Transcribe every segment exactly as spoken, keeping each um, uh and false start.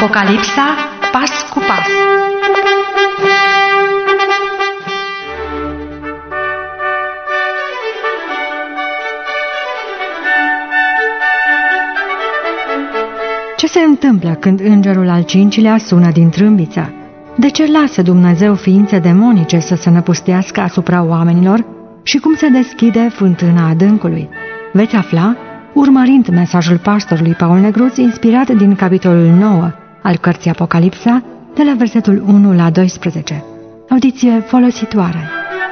Apocalipsa, pas cu pas. Ce se întâmplă când îngerul al cincilea sună din trâmbiță? De ce lasă Dumnezeu ființe demonice să se năpustească asupra oamenilor și cum se deschide fântâna adâncului? Veți afla urmărind mesajul pastorului Paul Negruț, inspirat din capitolul nouă al cărții Apocalipsa, de la versetul unu la doisprezece. Audiție folositoare.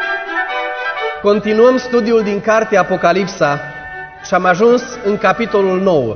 Continuăm studiul din cartea Apocalipsa și am ajuns în capitolul nouă.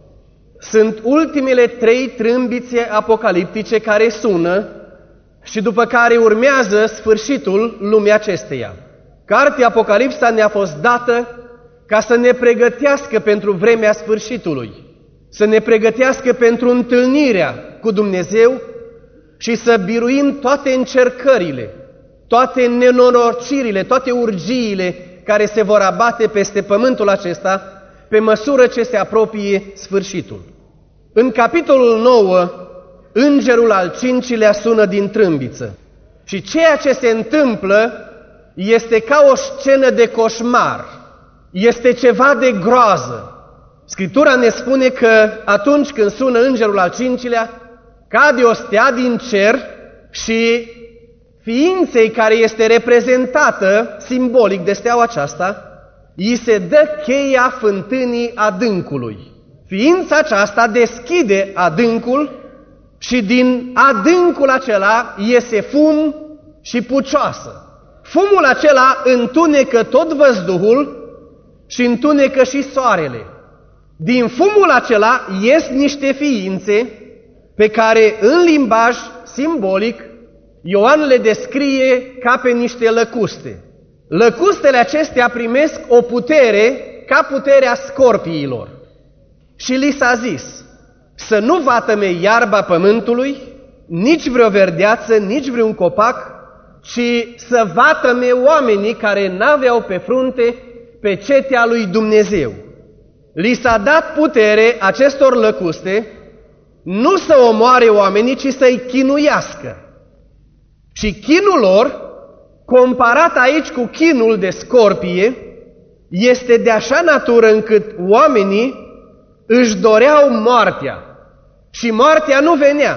Sunt ultimele trei trâmbițe apocaliptice care sună și după care urmează sfârșitul lumii acesteia. Cartea Apocalipsa ne-a fost dată ca să ne pregătească pentru vremea sfârșitului, să ne pregătească pentru întâlnirea cu Dumnezeu și să biruim toate încercările, toate nenorocirile, toate urgiile care se vor abate peste pământul acesta pe măsură ce se apropie sfârșitul. În capitolul nouă, îngerul al cincilea sună din trâmbiță și ceea ce se întâmplă este ca o scenă de coșmar, este ceva de groază. Scriptura ne spune că atunci când sună îngerul al cincilea, cade o stea din cer și ființei care este reprezentată simbolic de steaua aceasta, îi se dă cheia fântânii adâncului. Ființa aceasta deschide adâncul și din adâncul acela iese fum și pucioasă. Fumul acela întunecă tot văzduhul și întunecă și soarele. Din fumul acela ies niște ființe pe care în limbaj simbolic Ioan le descrie ca pe niște lăcuste. Lăcustele acestea primesc o putere ca puterea scorpiilor. Și li s-a zis să nu vatăme iarba pământului, nici vreo verdeață, nici vreun copac, ci să vatăme oamenii care n-aveau pe frunte pecetea lui Dumnezeu. Li s-a dat putere acestor lăcuste nu să omoare oamenii, ci să-i chinuiască. Și chinul lor, comparat aici cu chinul de scorpie, este de așa natură încât oamenii își doreau moartea și moartea nu venea.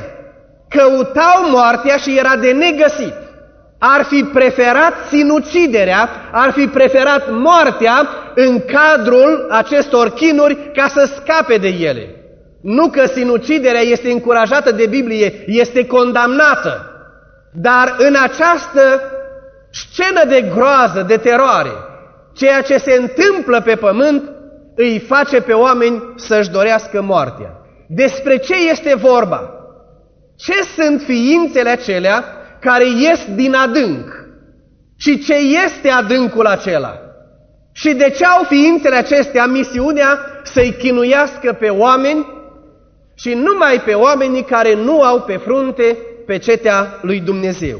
Căutau moartea și era de negăsit. Ar fi preferat sinuciderea, ar fi preferat moartea în cadrul acestor chinuri ca să scape de ele. Nu că sinuciderea este încurajată de Biblie, este condamnată. Dar în această scenă de groază, de teroare, ceea ce se întâmplă pe pământ îi face pe oameni să-și dorească moartea. Despre ce este vorba? Ce sunt ființele acelea care ies din adânc? Și ce este adâncul acela? Și de ce au ființele acestea misiunea să-i chinuiască pe oameni și numai pe oamenii care nu au pe frunte pecetea lui Dumnezeu?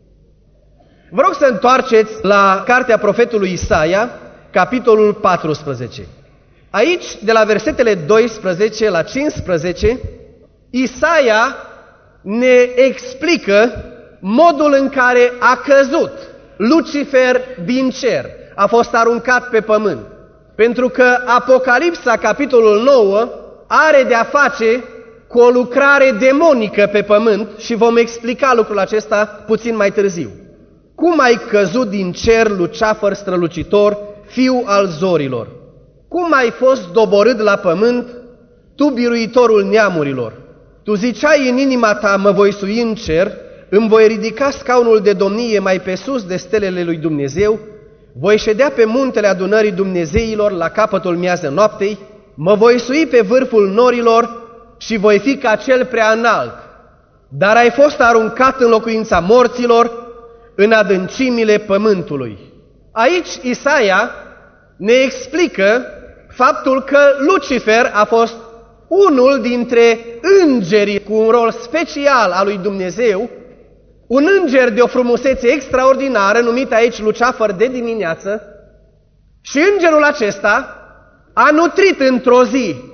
Vă rog să întoarceți la cartea profetului Isaia, capitolul paisprezece. Aici, de la versetele doisprezece la cincisprezece, Isaia ne explică modul în care a căzut Lucifer din cer, a fost aruncat pe pământ. Pentru că Apocalipsa, capitolul nouă, are de-a face cu o lucrare demonică pe pământ și vom explica lucrul acesta puțin mai târziu. Cum ai căzut din cer, Lucifer strălucitor, fiu al zorilor? Cum ai fost doborât la pământ, tu biruitorul neamurilor? Tu ziceai în inima ta, mă voi sui în cer, îmi voi ridica scaunul de domnie mai pe sus de stelele lui Dumnezeu, voi ședea pe muntele adunării Dumnezeilor la capătul miază noaptei, mă voi sui pe vârful norilor și voi fi ca cel prea înalt. Dar ai fost aruncat în locuința morților, în adâncimile pământului. Aici Isaia ne explică faptul că Lucifer a fost unul dintre îngerii cu un rol special al lui Dumnezeu, un înger de o frumusețe extraordinară, numit aici Lucifer de dimineață, și îngerul acesta a nutrit într-o zi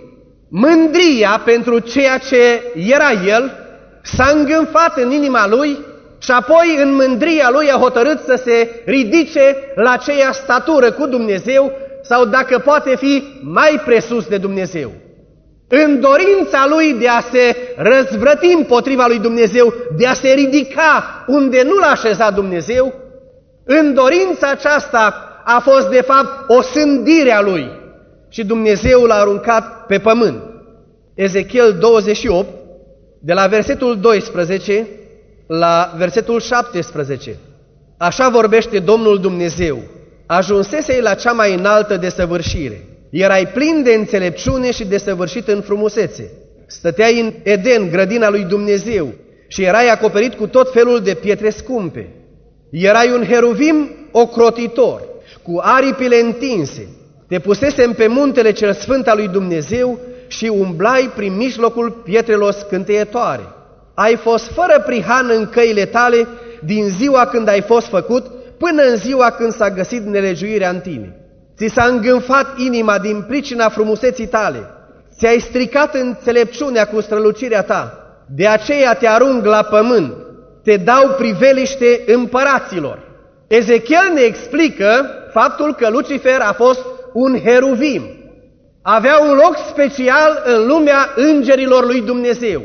mândria pentru ceea ce era el s-a îngânfat în inima lui și apoi în mândria lui a hotărât să se ridice la aceea statură cu Dumnezeu sau dacă poate fi mai presus de Dumnezeu. În dorința lui de a se răzvrăti împotriva lui Dumnezeu, de a se ridica unde nu l-a așezat Dumnezeu, în dorința aceasta a fost de fapt o sândire a lui și Dumnezeu l-a aruncat pe pământ. Ezechiel douăzeci și opt, de la versetul doisprezece la versetul șaptesprezece. Așa vorbește Domnul Dumnezeu: ajunsesei la cea mai înaltă desăvârșire, erai plin de înțelepciune și desăvârșit în frumusețe, stăteai în Eden, grădina lui Dumnezeu, și erai acoperit cu tot felul de pietre scumpe. Erai un heruvim ocrotitor, cu aripile întinse, te pusesem pe muntele cel sfânt al lui Dumnezeu și umblai prin mijlocul pietrelor scânteietoare. Ai fost fără prihană în căile tale din ziua când ai fost făcut până în ziua când s-a găsit nelegiuirea în tine. Ți s-a îngânfat inima din pricina frumuseții tale, ți-ai stricat înțelepciunea cu strălucirea ta, de aceea te arunc la pământ, te dau priveliște împăraților. Ezechiel ne explică faptul că Lucifer a fost un heruvim. Avea un loc special în lumea îngerilor lui Dumnezeu.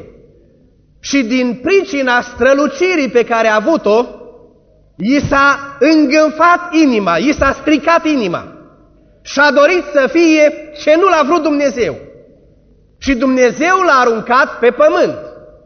Și din pricina strălucirii pe care a avut-o, i s-a îngânfat inima, i s-a stricat inima și a dorit să fie ce nu l-a vrut Dumnezeu. Și Dumnezeu l-a aruncat pe pământ.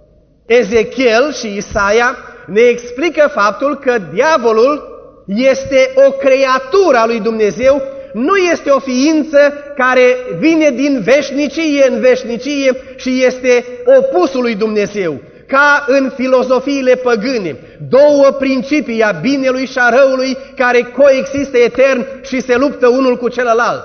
Ezechiel și Isaia ne explică faptul că diavolul este o creatură a lui Dumnezeu, nu este o ființă care vine din veșnicie în veșnicie și este opusul lui Dumnezeu, ca în filozofiile păgâne, două principii, a binelui și a răului, care coexistă etern și se luptă unul cu celălalt.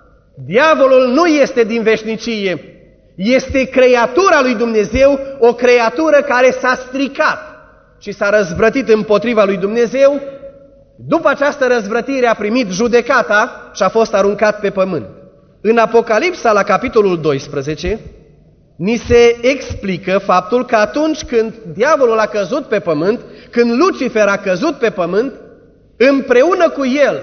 Diavolul nu este din veșnicie, este creatura lui Dumnezeu, o creatură care s-a stricat și s-a răzvrătit împotriva lui Dumnezeu. După această răzvrătire a primit judecata și a fost aruncat pe pământ. În Apocalipsa, la capitolul doisprezece, ni se explică faptul că atunci când diavolul a căzut pe pământ, când Lucifer a căzut pe pământ, împreună cu el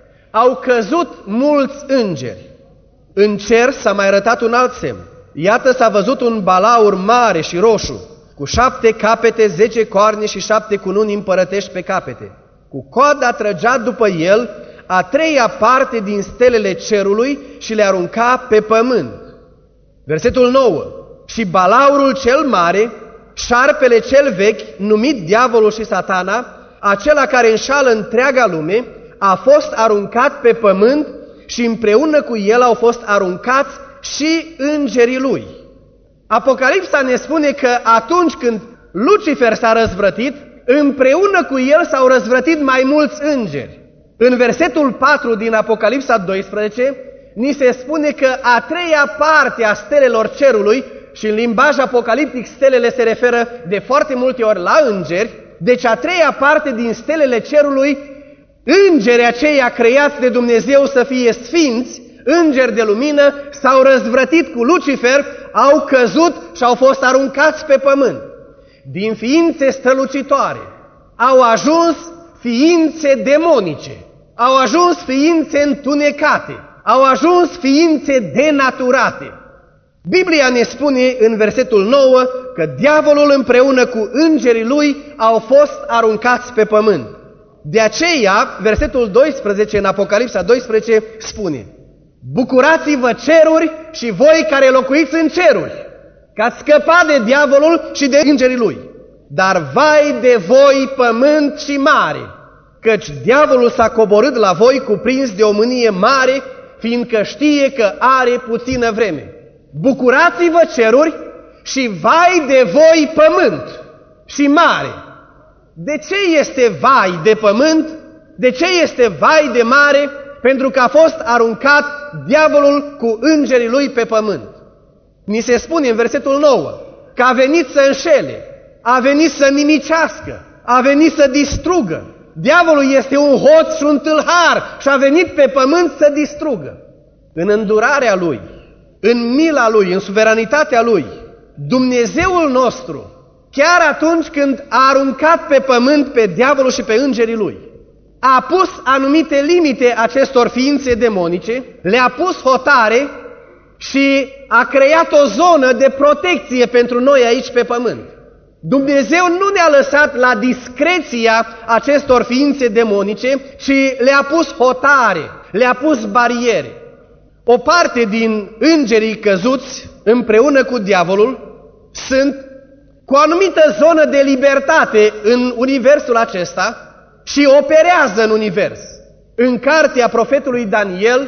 au căzut mulți îngeri. În cer s-a mai arătat un alt semn. Iată, s-a văzut un balaur mare și roșu, cu șapte capete, zece coarne și șapte cununi împărătești pe capete. Cu coada trăgea după el a treia parte din stelele cerului și le arunca pe pământ. Versetul nouă. Și balaurul cel mare, șarpele cel vechi, numit diavolul și satana, acela care înșală întreaga lume, a fost aruncat pe pământ și împreună cu el au fost aruncați și îngerii lui. Apocalipsa ne spune că atunci când Lucifer s-a răzvrătit, împreună cu el s-au răzvrătit mai mulți îngeri. În versetul patru din Apocalipsa doisprezece, ni se spune că a treia parte a stelelor cerului, și în limbaj apocaliptic stelele se referă de foarte multe ori la îngeri, deci a treia parte din stelele cerului, îngerii aceia creați de Dumnezeu să fie sfinți, îngeri de lumină, s-au răzvrătit cu Lucifer, au căzut și au fost aruncați pe pământ. Din ființe strălucitoare au ajuns ființe demonice, au ajuns ființe întunecate, au ajuns ființe denaturate. Biblia ne spune în versetul nouă că diavolul împreună cu îngerii lui au fost aruncați pe pământ. De aceea, versetul doisprezece în Apocalipsa doisprezece spune: bucurați-vă ceruri și voi care locuiți în ceruri, că ați scăpat de diavolul și de îngerii lui. Dar vai de voi pământ și mare, căci diavolul s-a coborât la voi cuprins de o mânie mare, fiindcă știe că are puțină vreme. Bucurați-vă ceruri și vai de voi pământ și mare. De ce este vai de pământ? De ce este vai de mare? Pentru că a fost aruncat diavolul cu îngerii lui pe pământ. Ni se spune în versetul nouă că a venit să înșele, a venit să nimicească, a venit să distrugă. Diavolul este un hoț și un tâlhar și a venit pe pământ să distrugă. În îndurarea lui, în mila Lui, în suveranitatea Lui, Dumnezeul nostru, chiar atunci când a aruncat pe pământ pe diavolul și pe îngerii lui, a pus anumite limite acestor ființe demonice, le-a pus hotare și a creat o zonă de protecție pentru noi aici pe pământ. Dumnezeu nu ne-a lăsat la discreția acestor ființe demonice, ci le-a pus hotare, le-a pus bariere. O parte din îngerii căzuți împreună cu diavolul sunt cu o anumită zonă de libertate în universul acesta și operează în univers. În cartea profetului Daniel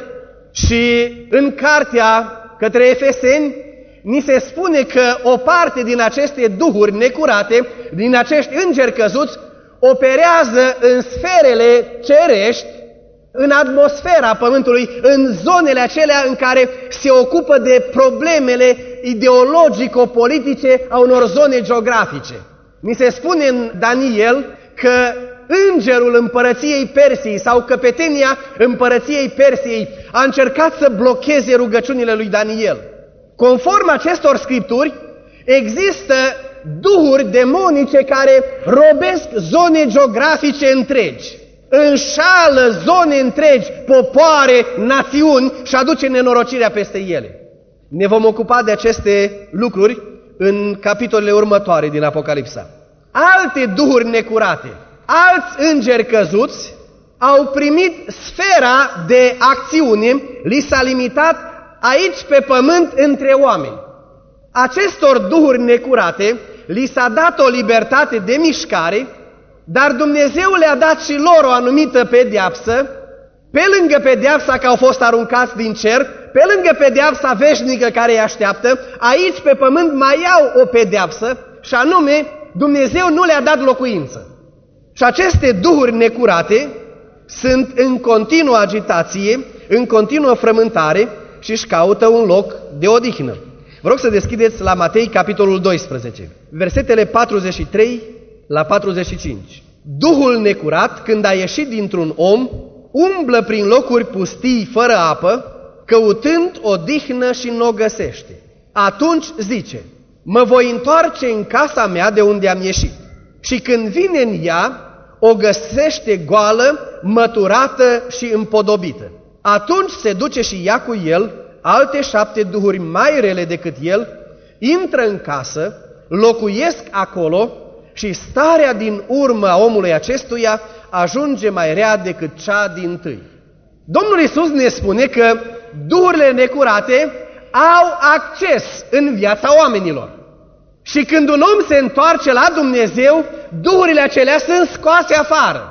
și în cartea către Efeseni, ni se spune că o parte din aceste duhuri necurate, din acești îngeri căzuți, operează în sferele cerești, în atmosfera Pământului, în zonele acelea în care se ocupă de problemele ideologico-politice a unor zone geografice. Ni se spune în Daniel că îngerul împărăției Persiei sau căpetenia împărăției Persiei a încercat să blocheze rugăciunile lui Daniel. Conform acestor scripturi, există duhuri demonice care robesc zone geografice întregi, înșală zone întregi, popoare, națiuni și aduce nenorocirea peste ele. Ne vom ocupa de aceste lucruri în capitolele următoare din Apocalipsa. Alte duhuri necurate, alți îngeri căzuți au primit sfera de acțiune, li s-a limitat aici pe pământ între oameni. Acestor duhuri necurate li s-a dat o libertate de mișcare, dar Dumnezeu le-a dat și lor o anumită pedeapsă, pe lângă pedeapsa că au fost aruncați din cer, pe lângă pedeapsa veșnică care îi așteaptă, aici pe pământ mai au o pedeapsă, și anume Dumnezeu nu le-a dat locuință. Și aceste duhuri necurate sunt în continuă agitație, în continuă frământare și își caută un loc de odihnă. Vă rog să deschideți la Matei, capitolul doisprezece, versetele patruzeci și trei la patruzeci și cinci. Duhul necurat, când a ieșit dintr-un om, umblă prin locuri pustii fără apă, căutând odihnă și n-o găsește. Atunci zice: mă voi întoarce în casa mea de unde am ieșit. Și când vine în ea, o găsește goală, măturată și împodobită. Atunci se duce și ia cu el alte șapte duhuri mai rele decât el, intră în casă, locuiesc acolo și starea din urmă a omului acestuia ajunge mai rea decât cea dintâi. Domnul Iisus ne spune că duhurile necurate au acces în viața oamenilor. Și când un om se întoarce la Dumnezeu, duhurile acelea sunt scoase afară.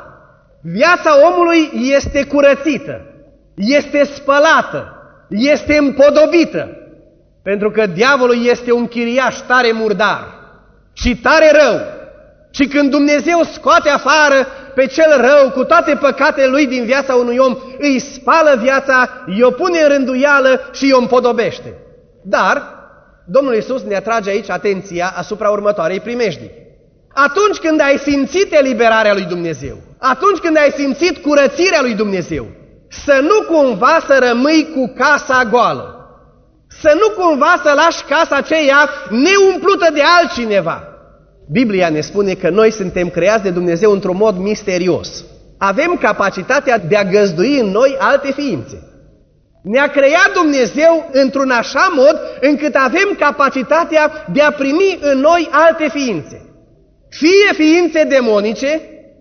Viața omului este curățită, este spălată, este împodobită, pentru că diavolul este un chiriaș tare murdar și tare rău. Și când Dumnezeu scoate afară pe cel rău cu toate păcatele lui din viața unui om, îi spală viața, îi o pune în rânduială și îi o împodobește. Dar Domnul Iisus ne atrage aici atenția asupra următoarei primejdii. Atunci când ai simțit eliberarea lui Dumnezeu, atunci când ai simțit curățirea lui Dumnezeu, să nu cumva să rămâi cu casa goală, să nu cumva să lași casa aceea neumplută de altcineva. Biblia ne spune că noi suntem creați de Dumnezeu într-un mod misterios. Avem capacitatea de a găzdui în noi alte ființe. Ne-a creat Dumnezeu într-un așa mod încât avem capacitatea de a primi în noi alte ființe. Fie ființe demonice,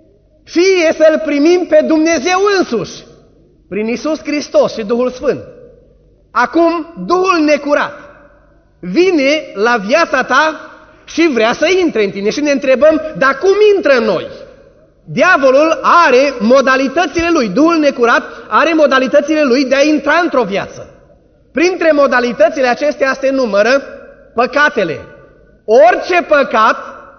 fie să-L primim pe Dumnezeu însuși, prin Iisus Hristos și Duhul Sfânt. Acum, Duhul necurat vine la viața ta și vrea să intre în tine și ne întrebăm, dar cum intră în noi? Diavolul are modalitățile lui, Duhul necurat are modalitățile lui de a intra într-o viață. Printre modalitățile acestea se numără păcatele. Orice păcat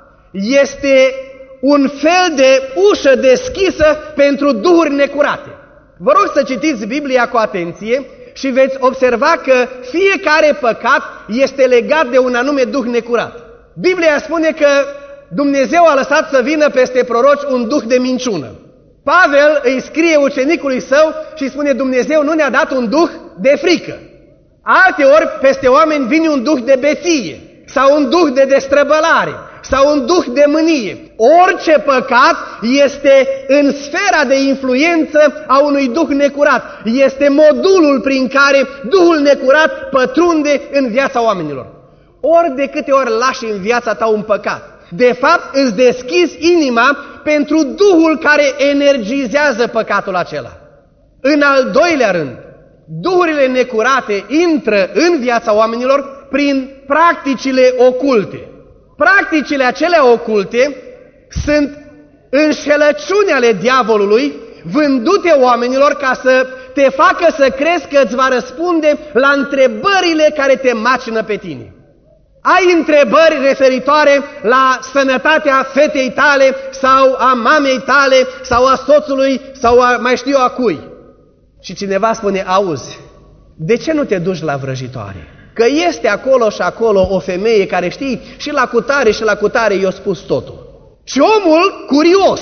este un fel de ușă deschisă pentru duhuri necurate. Vă rog să citiți Biblia cu atenție și veți observa că fiecare păcat este legat de un anume duh necurat. Biblia spune că Dumnezeu a lăsat să vină peste proroci un duh de minciună. Pavel îi scrie ucenicului său și spune: Dumnezeu nu ne-a dat un duh de frică. Alteori, peste oameni vine un duh de beție, sau un duh de destrăbălare, sau un duh de mânie. Orice păcat este în sfera de influență a unui duh necurat. Este modulul prin care duhul necurat pătrunde în viața oamenilor. Ori de câte ori lași în viața ta un păcat, de fapt îți deschizi inima pentru duhul care energizează păcatul acela. În al doilea rând, duhurile necurate intră în viața oamenilor prin practicile oculte. Practicile acelea oculte sunt înșelăciuni ale diavolului vândute oamenilor ca să te facă să crezi că îți va răspunde la întrebările care te macină pe tine. Ai întrebări referitoare la sănătatea fetei tale sau a mamei tale sau a soțului sau a mai știu a cui. Și cineva spune, auzi, de ce nu te duci la vrăjitoare? Că este acolo și acolo o femeie care știi și la cutare și la cutare i-a spus totul. Și omul curios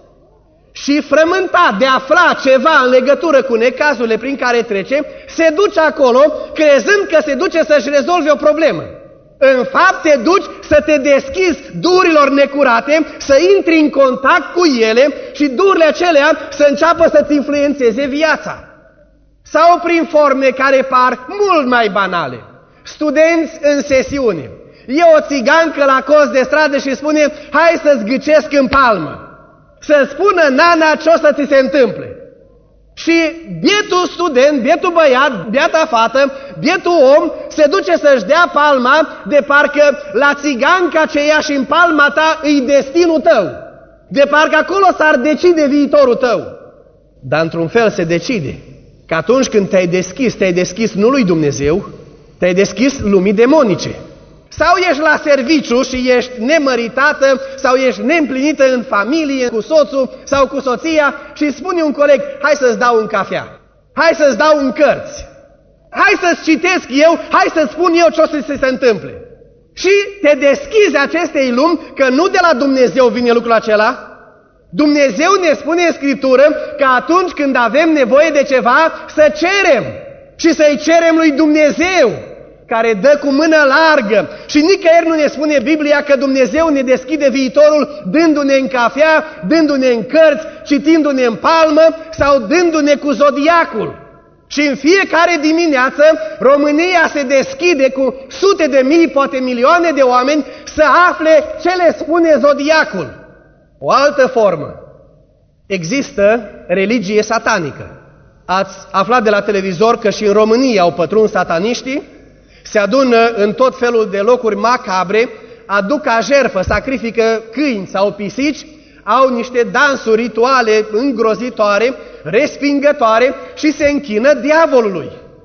și frământat de a afla ceva în legătură cu necazurile prin care trece, se duce acolo crezând că se duce să-și rezolve o problemă. În fapt te duci să te deschizi duhurilor necurate, să intri în contact cu ele și duhurile acelea să înceapă să-ți influențeze viața. Sau prin forme care par mult mai banale. Studenți în sesiune. E o țigancă la coz de stradă și spune, hai să-ți ghicesc în palmă. Să spună nana ce o să ți se întâmple. Și bietul student, bietul băiat, biata fată, bietul om se duce să-și dea palma de parcă la țiganca ce ia și în palma ta îi destinul tău. De parcă acolo s-ar decide viitorul tău. Dar într-un fel se decide că atunci când te-ai deschis, te-ai deschis nu lui Dumnezeu, te-ai deschis lumii demonice. Sau ești la serviciu și ești nemăritată, sau ești neîmplinită în familie, cu soțul sau cu soția și spune un coleg, hai să-ți dau un cafea, hai să-ți dau un cărți, hai să-ți citesc eu, hai să-ți spun eu ce o să se întâmple. Și te deschizi acestei lumi, că nu de la Dumnezeu vine lucrul acela. Dumnezeu ne spune în Scriptură că atunci când avem nevoie de ceva, să cerem și să-i cerem lui Dumnezeu, care dă cu mână largă. Și nicăieri nu ne spune Biblia că Dumnezeu ne deschide viitorul dându-ne în cafea, dându-ne în cărți, citindu-ne în palmă sau dându-ne cu zodiacul. Și în fiecare dimineață România se deschide cu sute de mii, poate milioane de oameni să afle ce le spune zodiacul. O altă formă. Există religie satanică. Ați aflat de la televizor că și în România au pătruns sataniștii, se adună în tot felul de locuri macabre, aduc ca jertfă, sacrifică câini sau pisici, au niște dansuri rituale îngrozitoare, respingătoare și se închină diavolului.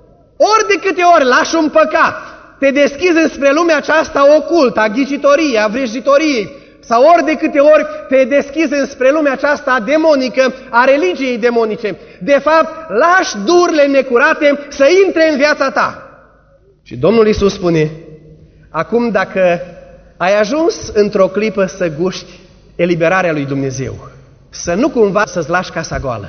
Ori de câte ori lași un păcat, te deschizi înspre lumea aceasta ocultă, a ghicitoriei, a vrăjitoriei, sau ori de câte ori te deschizi înspre lumea aceasta demonică, a religiei demonice, de fapt lași duhurile necurate să intre în viața ta. Și Domnul Iisus spune, acum dacă ai ajuns într-o clipă să guști eliberarea lui Dumnezeu, să nu cumva să-ți lași casa goală.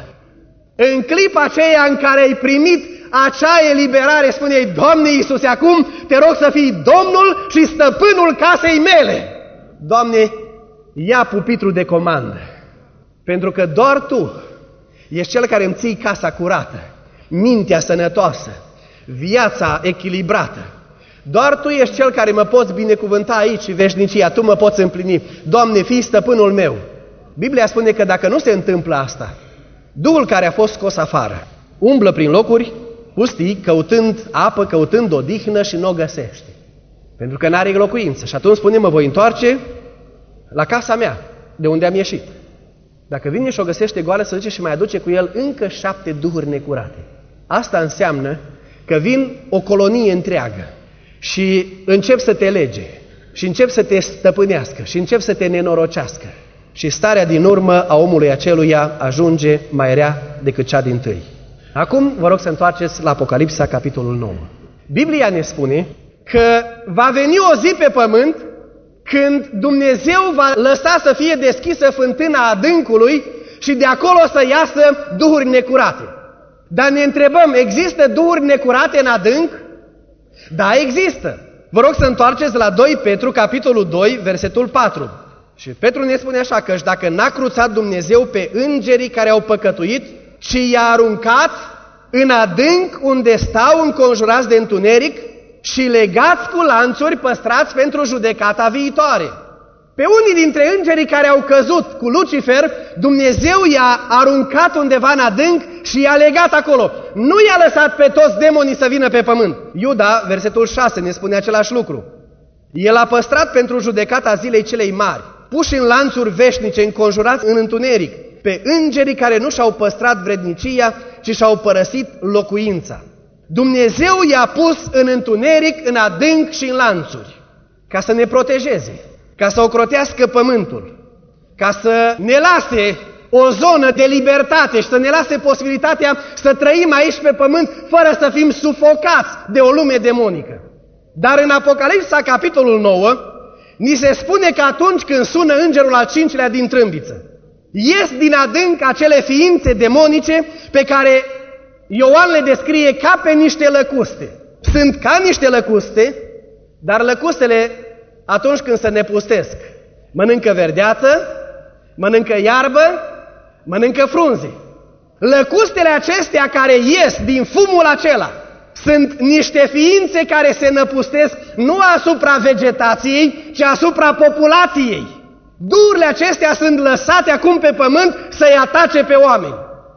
În clipa aceea în care ai primit acea eliberare, spune-i, Doamne Iisuse, acum te rog să fii Domnul și stăpânul casei mele. Doamne, ia pupitrul de comandă, pentru că doar Tu ești Cel care îmi ții casa curată, mintea sănătoasă, viața echilibrată. Doar Tu ești Cel care mă poți binecuvânta aici veșnicia, Tu mă poți împlini. Doamne, fii stăpânul meu. Biblia spune că dacă nu se întâmplă asta, Duhul care a fost scos afară umblă prin locuri pustii, căutând apă, căutând odihnă și nu o găsește. Pentru că n-are locuință. Și atunci spune, mă voi întoarce la casa mea, de unde am ieșit. Dacă vine și o găsește goală, se duce și mai aduce cu el încă șapte duhuri necurate. Asta înseamnă că vin o colonie întreagă și încep să te lege, și încep să te stăpânească, și încep să te nenorocească. Și starea din urmă a omului aceluia ajunge mai rea decât cea dintâi. Acum vă rog să întoarceți la Apocalipsa, capitolul nouă. Biblia ne spune că va veni o zi pe pământ când Dumnezeu va lăsa să fie deschisă fântâna adâncului și de acolo să iasă duhuri necurate. Dar ne întrebăm, există duhuri necurate în adânc? Da, există. Vă rog să întoarceți la doi Petru, capitolul doi, versetul patru. Și Petru ne spune așa, că dacă n-a cruțat Dumnezeu pe îngerii care au păcătuit, ci i-a aruncat în adânc unde stau înconjurați de întuneric și legați cu lanțuri păstrați pentru judecata viitoare. Pe unii dintre îngerii care au căzut cu Lucifer, Dumnezeu i-a aruncat undeva în adânc și i-a legat acolo. Nu i-a lăsat pe toți demonii să vină pe pământ. Iuda, versetul șase, ne spune același lucru. El a păstrat pentru judecata zilei celei mari, puși în lanțuri veșnice, înconjurați în întuneric, pe îngerii care nu și-au păstrat vrednicia, ci și-au părăsit locuința. Dumnezeu i-a pus în întuneric, în adânc și în lanțuri, ca să ne protejeze, ca să ocrotească pământul, ca să ne lase o zonă de libertate și să ne lase posibilitatea să trăim aici pe pământ fără să fim sufocați de o lume demonică. Dar în Apocalipsa, capitolul nouă, ni se spune că atunci când sună îngerul al cincilea din trâmbiță, ies din adânc acele ființe demonice pe care Ioan le descrie ca pe niște lăcuste. Sunt ca niște lăcuste, dar lăcustele, atunci când se nepustesc, mănâncă verdeață, mănâncă iarbă, mănâncă frunze. Lăcustele acestea care ies din fumul acela sunt niște ființe care se năpustesc nu asupra vegetației, ci asupra populației. Duhurile acestea sunt lăsate acum pe pământ să-i atace pe oameni.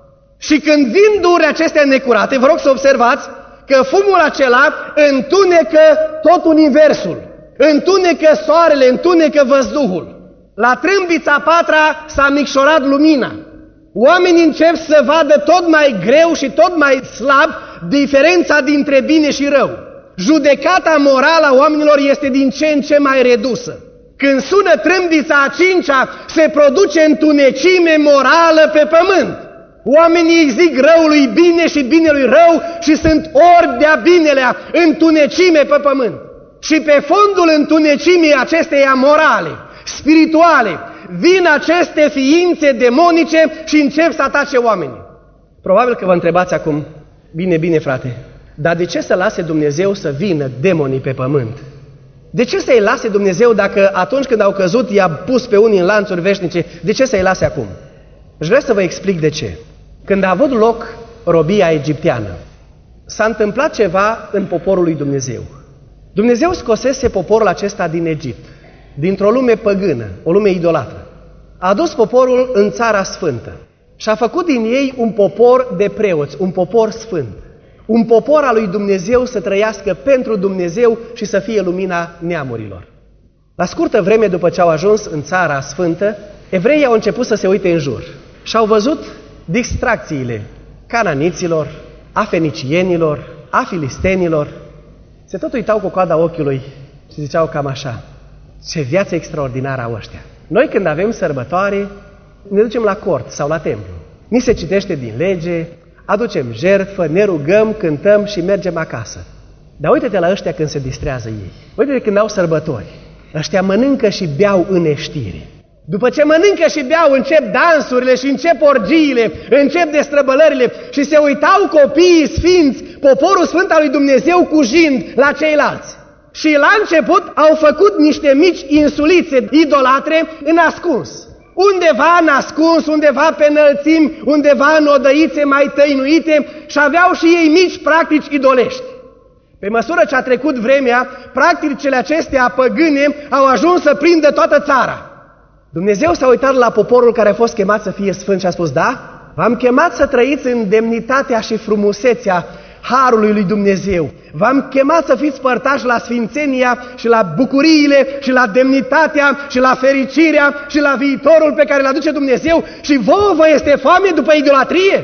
Și când vin duhurile acestea necurate, vă rog să observați că fumul acela întunecă tot universul, întunecă soarele, întunecă văzduhul. La trâmbița a patra s-a micșorat lumina. Oamenii încep să vadă tot mai greu și tot mai slab diferența dintre bine și rău. Judecata morală a oamenilor este din ce în ce mai redusă. Când sună trâmbița a cincea, se produce întunecime morală pe pământ. Oamenii zic răului bine și binelui rău și sunt orbi de-a binelea, întunecime pe pământ. Și pe fondul întunecimii acesteia morale, spirituale, vin aceste ființe demonice și încep să atace oamenii. Probabil că vă întrebați acum, bine, bine frate, dar de ce să lase Dumnezeu să vină demonii pe pământ? De ce să-i lase Dumnezeu dacă atunci când au căzut i-a pus pe unii în lanțuri veșnice, de ce să-i lase acum? Aș vrea să vă explic de ce. Când a avut loc robia egipteană, s-a întâmplat ceva în poporul lui Dumnezeu. Dumnezeu scosese poporul acesta din Egipt, dintr-o lume păgână, o lume idolatră. A adus poporul în țara sfântă și a făcut din ei un popor de preoți, un popor sfânt. Un popor al lui Dumnezeu să trăiască pentru Dumnezeu și să fie lumina neamurilor. La scurtă vreme după ce au ajuns în țara sfântă, evreii au început să se uite în jur și au văzut distracțiile cananiților, a fenicienilor, a filistenilor. Se tot uitau cu coada ochiului și ziceau cam așa: ce viață extraordinară au ăștia! Noi când avem sărbătoare, ne ducem la cort sau la templu. Ni se citește din lege, aducem jertfă, ne rugăm, cântăm și mergem acasă. Dar uite-te la ăștia când se distrează ei. Uite-te când au sărbători. Ăștia mănâncă și beau în neștire. După ce mănâncă și beau, încep dansurile și încep orgiile, încep destrăbălările și se uitau copiii sfinți, poporul sfânt al lui Dumnezeu cujind la ceilalți. Și la început au făcut niște mici insulițe idolatre în ascuns. Undeva în ascuns, undeva pe înălțimi, undeva în odăițe mai tăinuite și aveau și ei mici practici idolești. Pe măsură ce a trecut vremea, practicile acestea păgâne au ajuns să prindă toată țara. Dumnezeu s-a uitat la poporul care a fost chemat să fie sfânt și a spus: da, v-am chemat să trăiți în demnitatea și frumusețea harului lui Dumnezeu. V-am chemat să fiți părtași la sfințenia și la bucuriile și la demnitatea și la fericirea și la viitorul pe care îl aduce Dumnezeu și vouă vă este foame după idolatrie?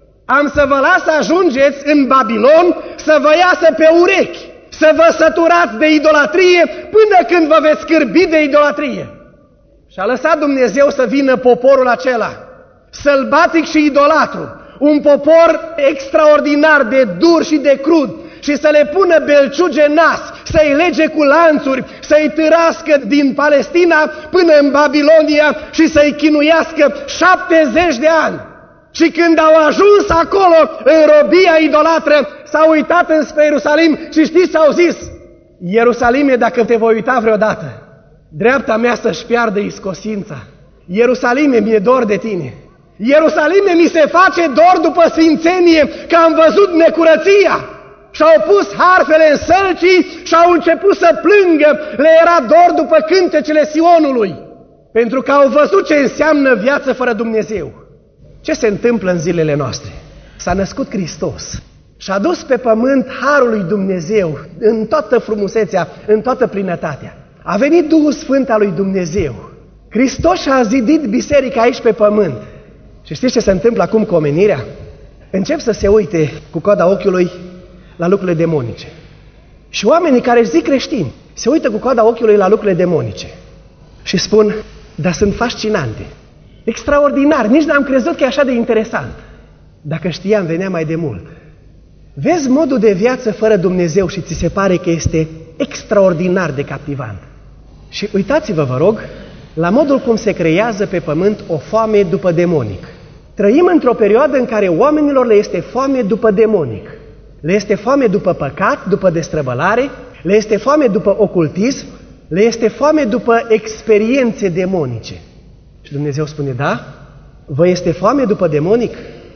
Am să vă las să ajungeți în Babilon să vă iasă pe urechi, să vă săturați de idolatrie până când vă veți scârbi de idolatrie. Și a lăsat Dumnezeu să vină poporul acela, sălbatic și idolatru, un popor extraordinar de dur și de crud, și să le pună belciuge în nas, să-i lege cu lanțuri, să-i târască din Palestina până în Babilonia și să-i chinuiască șaptezeci de ani. Și când au ajuns acolo în robia idolatră, s-au uitat înspre Ierusalim și știți ce au zis? Ierusalime, dacă te voi uita vreodată, dreapta mea să-și piardă iscosința. Ierusalime, mi-e dor de tine. Ierusalime, mi se face dor după sfințenie, că am văzut necurăția. Și-au pus harfele în sălcii și au început să plângă. Le era dor după cântecele Sionului, pentru că au văzut ce înseamnă viață fără Dumnezeu. Ce se întâmplă în zilele noastre? S-a născut Hristos și a dus pe pământ harul lui Dumnezeu în toată frumusețea, în toată plinătatea. A venit Duhul Sfânt al lui Dumnezeu. Hristos a zidit biserica aici pe pământ. Și știți ce se întâmplă acum cu omenirea? Încep să se uite cu coada ochiului la lucrurile demonice. Și oamenii care își zic creștini se uită cu coada ochiului la lucrurile demonice și spun, dar sunt fascinante, extraordinar, nici n-am crezut că e așa de interesant. Dacă știam, venea mai de mult. Vezi modul de viață fără Dumnezeu și ți se pare că este extraordinar de captivant. Și uitați-vă, vă rog, la modul cum se creează pe pământ o foame după demonic. Trăim într-o perioadă în care oamenilor le este foame după demonic. Le este foame după păcat, după destrăbălare, le este foame după ocultism, le este foame după experiențe demonice. Și Dumnezeu spune, da? Vă este foame după demonic?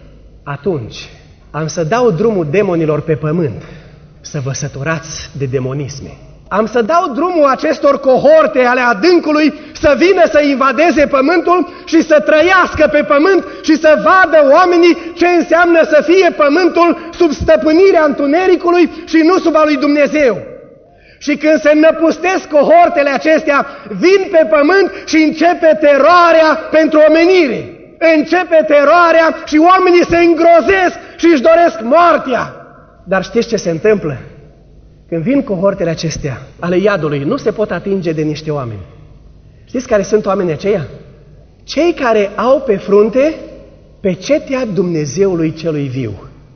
Atunci am să dau drumul demonilor pe pământ să vă săturați de demonisme. Am să dau drumul acestor cohorte ale adâncului să vină să invadeze pământul și să trăiască pe pământ și să vadă oamenii ce înseamnă să fie pământul sub stăpânirea întunericului și nu sub a lui Dumnezeu. Și când se năpustesc cohortele acestea, vin pe pământ și începe teroarea pentru omenire. Începe teroarea și oamenii se îngrozesc și își doresc moartea. Dar știți ce se întâmplă? Când vin cohortele acestea ale iadului, nu se pot atinge de niște oameni. Știți care sunt oamenii aceia? Cei care au pe frunte pecetea Dumnezeului celui viu.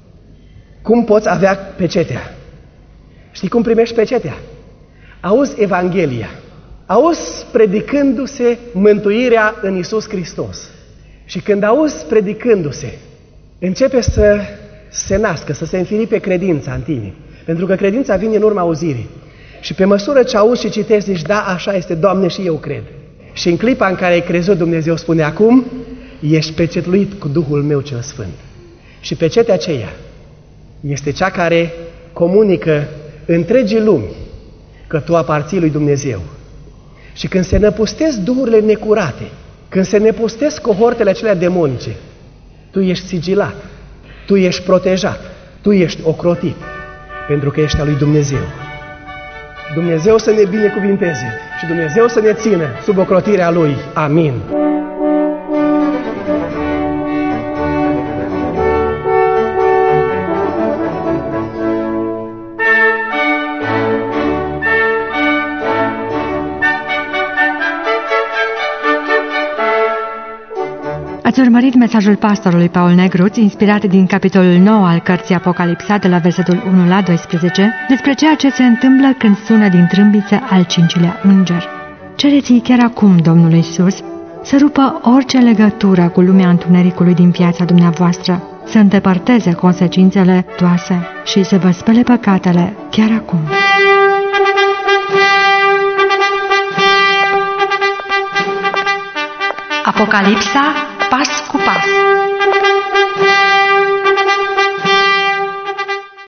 Cum poți avea pecetea? Știi cum primești pecetea? Auzi Evanghelia, auzi predicându-se mântuirea în Iisus Hristos. Și când auzi predicându-se, începe să se nască, să se înfiripe credința în tine. Pentru că credința vine în urma auzirii. Și pe măsură ce auzi și citești, zici, da, așa este, Doamne, și eu cred. Și în clipa în care ai crezut, Dumnezeu spune, acum ești pecetluit cu Duhul meu cel Sfânt. Și pecetea aceea este cea care comunică întregii lumi că tu aparții lui Dumnezeu. Și când se năpustesc duhurile necurate, când se năpustesc cohortele acelea demonice, tu ești sigilat, tu ești protejat, tu ești ocrotit, pentru că ești al lui Dumnezeu. Dumnezeu să ne binecuvinteze și Dumnezeu să ne țină sub ocrotirea Lui. Amin. Ați urmărit mesajul pastorului Paul Negruț, inspirat din capitolul nouă al cărții Apocalipsa, de la versetul unu la doisprezece, despre ceea ce se întâmplă când sună din trâmbiță al cincilea înger. Cereți-i chiar acum Domnului Iisus să rupă orice legătură cu lumea întunericului din viața dumneavoastră, să îndepărteze consecințele toase și să vă spele păcatele chiar acum. Apocalipsa, pas cu pas.